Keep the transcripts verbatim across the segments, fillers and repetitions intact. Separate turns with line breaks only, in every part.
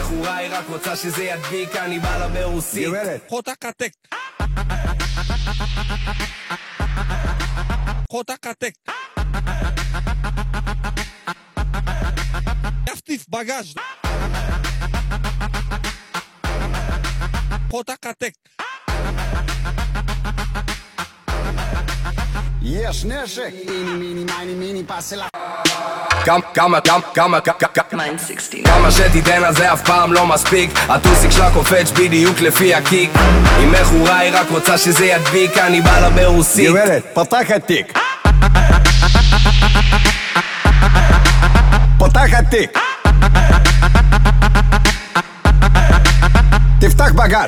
בחורה היא רק רוצה שזה ידביק, אני בא לה ברוסית.
גברת,
חותק עתק. חותק עתק. יפטיף בגז' חותק עתק.
יש נשק. מיני מיני מיני מיני פסלה.
כמה, כמה, כמה, כמה, כמה כמה שתיתן על זה אף פעם לא מספיק. הטוסיק שלה קופץ בדיוק לפי הקיק. אם בחורה היא רק רוצה שזה ידביק, אני בא לה ברוסית.
גברת, פתח התיק. פתח התיק. תפתח בגז'.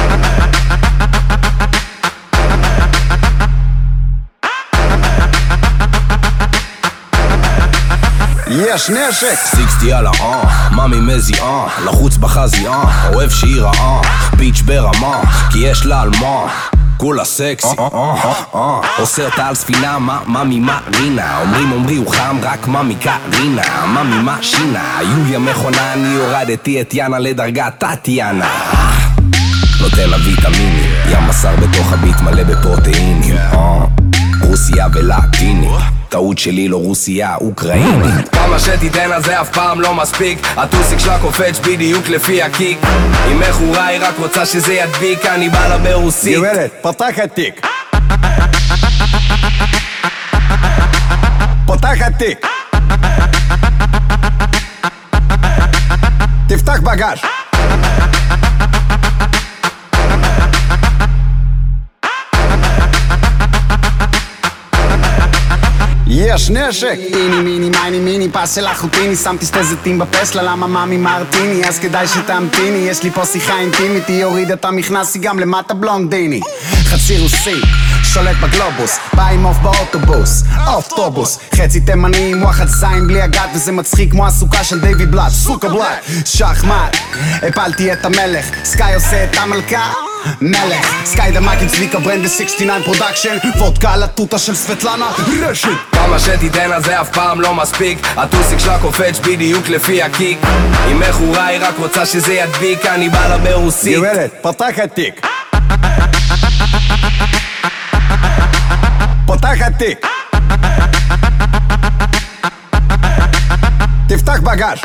יש נשק.
סיקסטי על אה, ממי מזי אה, לחוץ בחזי אה, אוהב שהיא רעה, ביץ' ברמה, כי יש לה על מה, כולה סקסי, עושה אותה על ספינה, ממי מרינה, אומרים אומרי הוא חם, רק ממי קרינה, ממי מה שינה, יוליה מכונה, אני הורדתי את יאנה לדרגת טטיאנה, נותן לה ויטמינים, ים בשר בתוך הביט מלא בפרוטאינים, רוסיה ולטינית, טעות שלי לא רוסיה, אוקראינית. כמה שתיתן על זה אף פעם לא מספיק. הטוסיק שלה קופץ בדיוק לפי הקיק. אם בחורה היא רק רוצה שזה ידביק, אני בא לה ברוסית.
גברת, פתח התיק. פתח התיק. תפתח בגז'. יש נשק. מיני מיני מיני מיני פס של אחוטיני, שמתי שתי זיתים בפסלה, למה מאמי מרטיני, אז כדאי שתמתיני, יש לי פה שיחה אינטימית, היא הורידה את המכנס, היא גם למטה בלונדיני. חצי רוסי, שולט בגלובוס, בא עם אוף באוטובוס, אוטובוס, חצי תימני עם וואחד זין בלי הגת, וזה מצחיק כמו הסוכה של דיוויד בלאט, סוכה בלאט, שחמט, הפלתי את המלך, סקאי עושה את המלכה מלך, סקאי דמאקין צביקה ברנד ב-שישים ותשע פרודקשן, וודקה על הטוטה של סבטלנה רשת.
כמה שתיתן על זה אף פעם לא מספיק. הטוסיק שלה קופץ בדיוק לפי הקיק. אם בחורה היא רק רוצה שזה ידביק, אני בא לה ברוסית.
גברת, פתח התיק. פתח התיק. תפתח בגז'.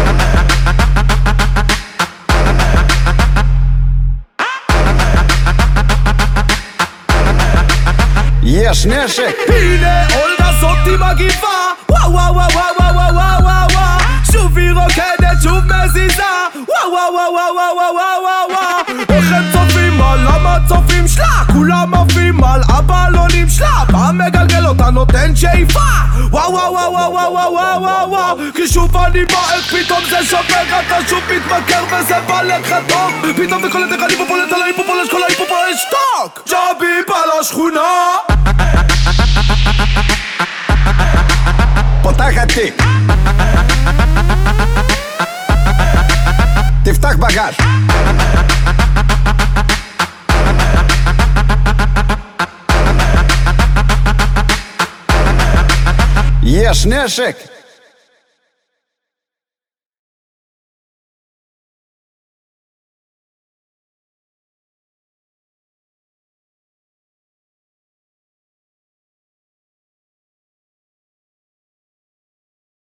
יש נשק.
הנה אולגה זאתי מגיבה, וואו וואו וואו וואו וואו וואו וואו וואו, שוב היא רוקדת, שוב מזיזה, וואו וואו וואו וואו וואו וואו וואו. איך הם צופים על המצופים שלה, כולם עפים על הבלונים שלה, בא מגלגל אותה נותן שאיפה, וואו וואו וואו וואו וואו וואו וואו וואו. כי שוב אני בא, איך פתאום זה שובר, אתה שוב מתמכר וזה בא לך טוב, פתאום וכל הדרך אני פופולט על ההיפופולש, כל ההיפופולש שטוק, ג'אבי בא לשכונה.
פתח התיק. תפתח בגז'. יש נשק.